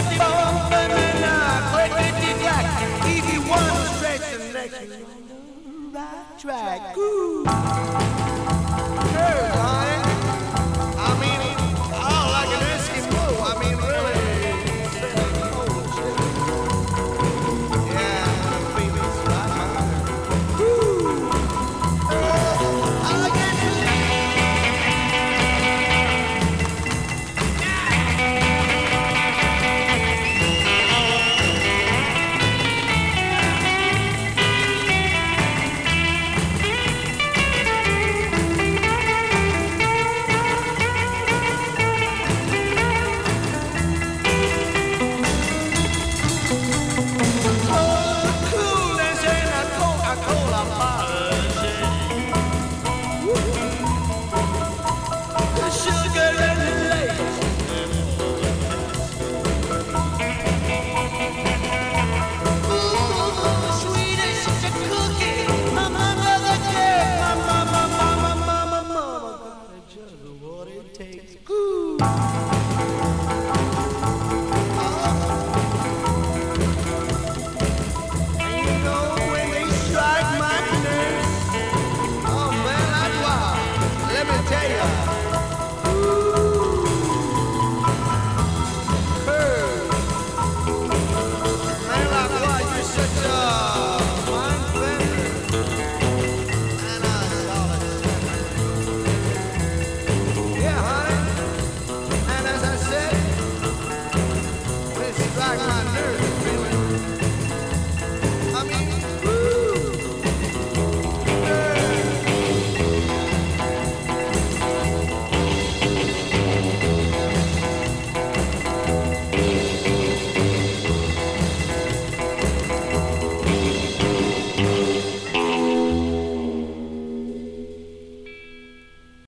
bumpity bump and then clickety clack. Easy one stretch and next you're on the right track. Ooh. Hey, honey. I mean, oh, like an Eskimo. I mean, really. Yeah, the feeling's right, man. Woo. I get strike my nerves.